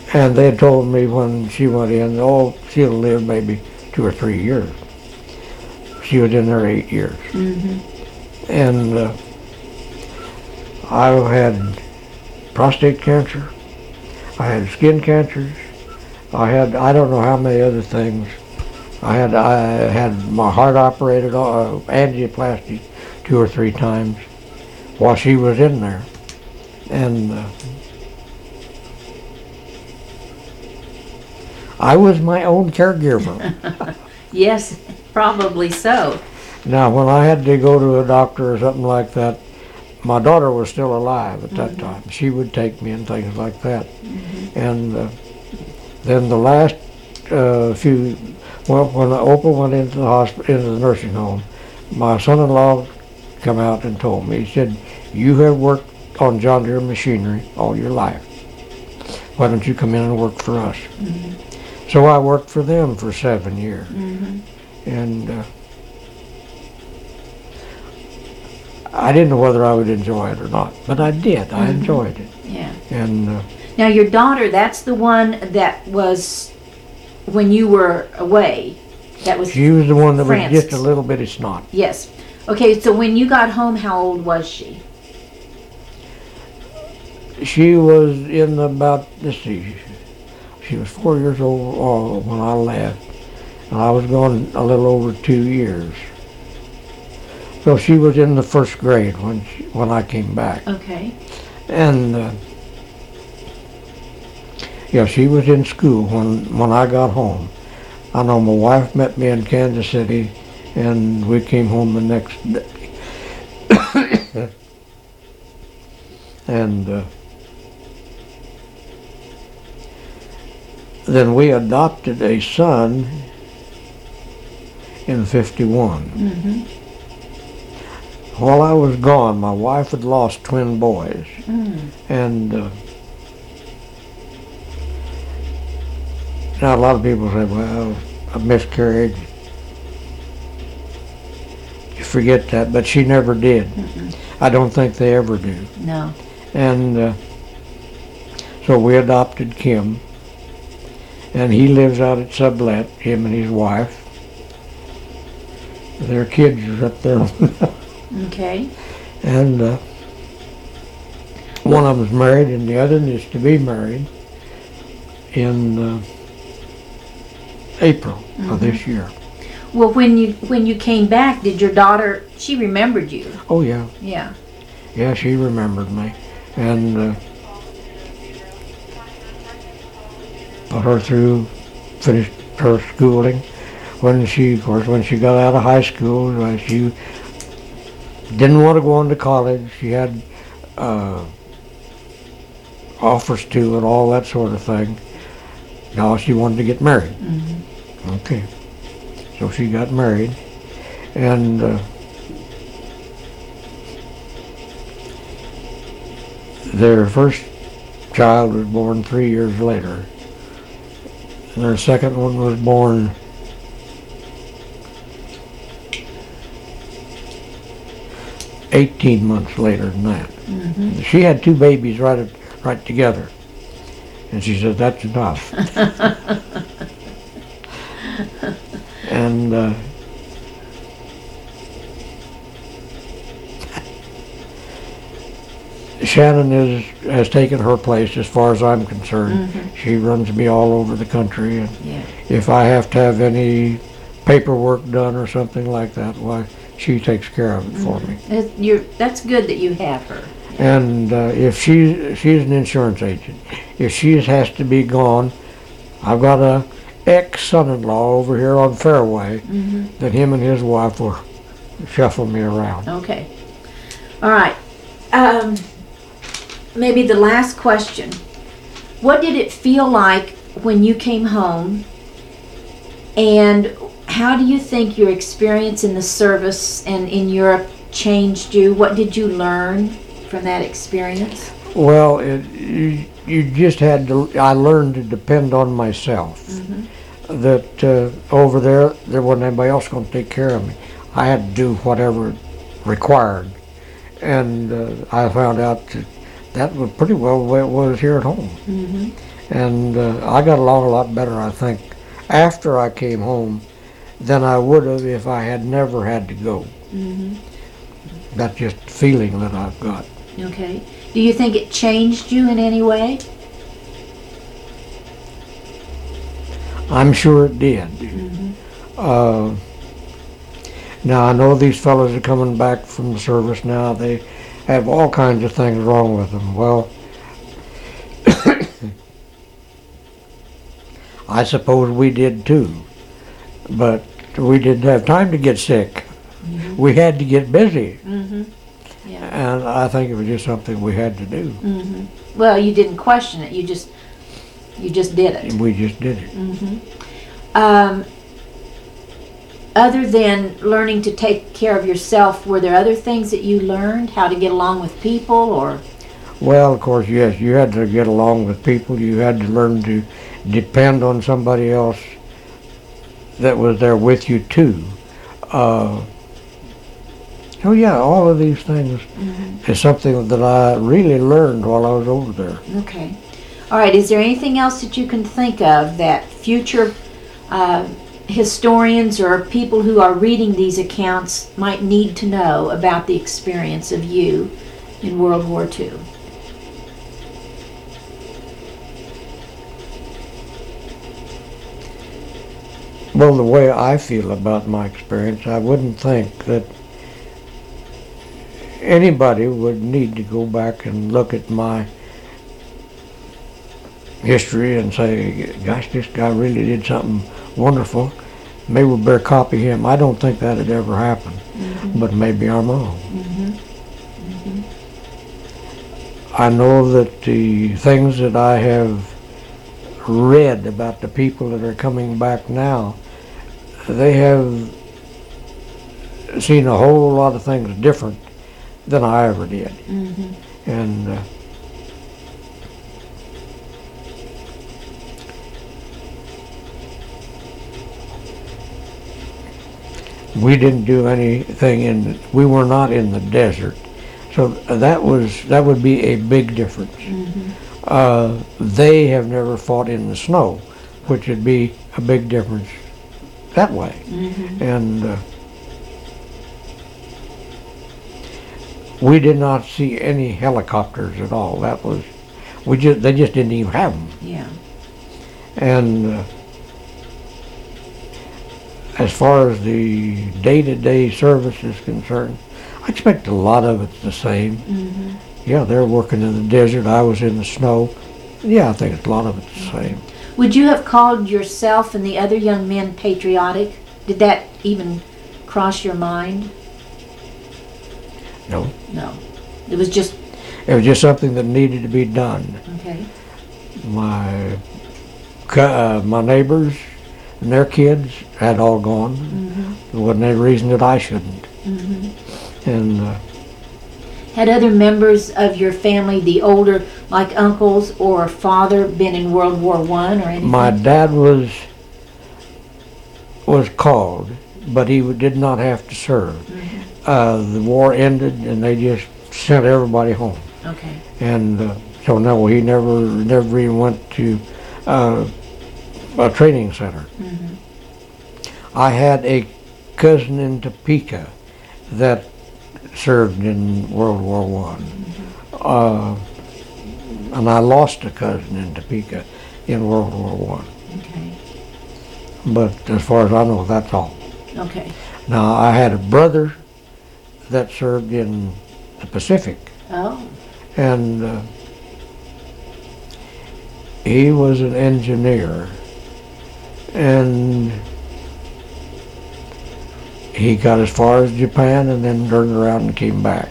And they had told me when she went in, oh, she'll live maybe 2 or 3 years. She was in there 8 years. And I had prostate cancer. I had skin cancers. I don't know how many other things. I had my heart operated, angioplasty 2 or 3 times while she was in there. And I was my own caregiver. Yes, probably so. Now, when I had to go to a doctor or something like that, my daughter was still alive at that time. She would take me and things like that. And then the last when Opal went into the hospital, into the nursing home, my son-in-law come out and told me, he said, you have worked on John Deere machinery all your life. Why don't you come in and work for us? So I worked for them for 7 years. And I didn't know whether I would enjoy it or not, but I did. I enjoyed it. Yeah. And Now your daughter, that's the one that was when you were away. That was she was the one that was Frances. just a little bitty snot. Yes. Okay, so when you got home, how old was she? She was in about, let's see, she was 4 years old when I left. And I was gone a little over 2 years. So she was in the first grade when I came back. Okay. And yeah, she was in school when I got home. I know my wife met me in Kansas City, and we came home the next day. And then we adopted a son in '51. While I was gone, my wife had lost twin boys, and now a lot of people say, well, a miscarriage, you forget that, but she never did. I don't think they ever do. No. And so we adopted Kim, and he lives out at Sublet, him and his wife. Their kids are up there. Okay. And one of them's married, and the other is to be married in April of this year. Well, when you came back, did your daughter? She remembered you. Oh yeah, Yeah. yeah, she remembered me, and put her through, finished her schooling. When she got out of high school, she didn't want to go on to college. She had offers to and all that sort of thing. Now she wanted to get married. Okay. So she got married, and their first child was born 3 years later. And their second one was born 18 months later than that. She had 2 babies right together. And she said, that's enough. And Shannon has taken her place as far as I'm concerned. She runs me all over the country, and if I have to have any paperwork done or something like that, why, she takes care of it for me. That's good that you have her. And if she's an insurance agent, if she has to be gone, I've got a ex-son-in-law over here on Fairway that him and his wife will shuffle me around. Okay. All right. Maybe the last question. What did it feel like when you came home, and how do you think your experience in the service and in Europe changed you? What did you learn from that experience? Well, you just had to, I learned to depend on myself. That over there wasn't anybody else going to take care of me. I had to do whatever required. And I found out that was pretty well the way it was here at home. And I got along a lot better, I think, after I came home than I would have if I had never had to go. Mm-hmm. That's just the feeling that I've got. Okay. Do you think it changed you in any way? I'm sure it did. Mm-hmm. Now, I know these fellows are coming back from the service now. They have all kinds of things wrong with them. Well, I suppose we did too. But we didn't have time to get sick. Mm-hmm. We had to get busy. Mm-hmm. Yeah. And I think it was just something we had to do. Mm-hmm. Well, you didn't question it. You just did it. We just did it. Mm-hmm. Other than learning to take care of yourself, were there other things that you learned? How to get along with people, or? Well, of course, yes. You had to get along with people. You had to learn to depend on somebody else that was there with you too. So yeah, all of these things is something that I really learned while I was over there. Okay. All right. Is there anything else that you can think of that future historians or people who are reading these accounts might need to know about the experience of you in World War II? Well, the way I feel about my experience, I wouldn't think that anybody would need to go back and look at my history and say, gosh, this guy really did something wonderful. Maybe we better copy him. I don't think that would ever happen, but maybe I'm wrong. I know that the things that I have read about the people that are coming back now, they have seen a whole lot of things different than I ever did. And we didn't do anything we were not in the desert. So that would be a big difference. They have never fought in the snow, which would be a big difference that way. And we did not see any helicopters at all. They just didn't even have them. Yeah. And as far as the day-to-day service is concerned, I expect a lot of it's the same. Yeah, they're working in the desert. I was in the snow. Yeah, I think a lot of it's the same. Would you have called yourself and the other young men patriotic? Did that even cross your mind? No. No. It was just... It was just something that needed to be done. Okay. My neighbors and their kids had all gone. There wasn't any reason that I shouldn't. And had other members of your family, the older, like uncles or father, been in World War I or anything? my dad was called, but he did not have to serve. The war ended, and they just sent everybody home. Okay. And so no, he never even went to a training center. I had a cousin in Topeka that served in World War I. And I lost a cousin in Topeka in World War I. Okay. But as far as I know, that's all. Okay. Now, I had a brother that served in the Pacific, Oh. and he was an engineer, and he got as far as Japan and then turned around and came back.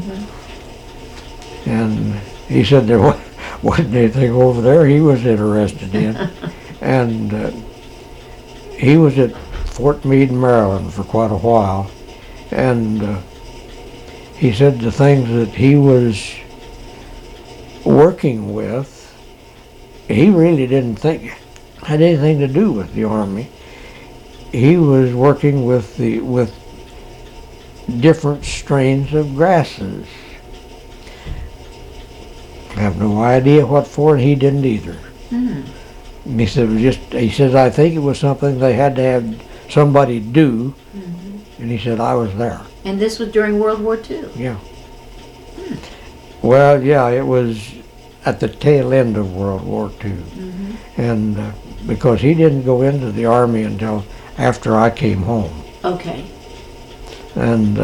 And he said there wasn't anything over there he was interested in. And he was at Fort Meade, Maryland for quite a while. And he said the things that he was working with, he really didn't think had anything to do with the Army. He was working with different strains of grasses. I have no idea what for, and he didn't either. And he said, he says, I think it was something they had to have somebody do. And he said, I was there. And this was during World War II? Yeah. Well, yeah, it was at the tail end of World War II. And because he didn't go into the Army until after I came home. Okay. And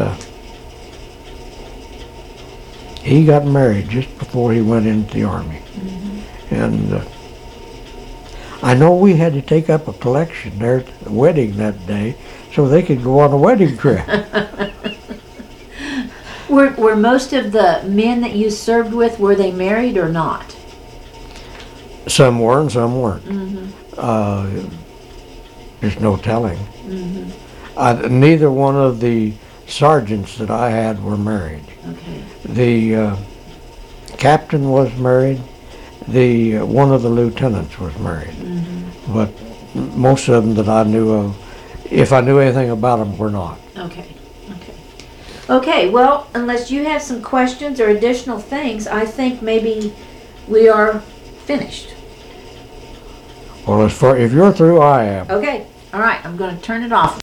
he got married just before he went into the Army. And I know we had to take up a collection there at the wedding that day so they could go on a wedding trip. Were most of the men that you served with, were they married or not? Some were and some weren't. There's no telling. Neither one of the sergeants that I had were married. Okay. The captain was married. One of the lieutenants was married. But most of them that I knew of, if I knew anything about them, were not. Okay. Okay, well, unless you have some questions or additional things, I think maybe we are finished. Well, if you're through, I am. Okay, all right, I'm going to turn it off.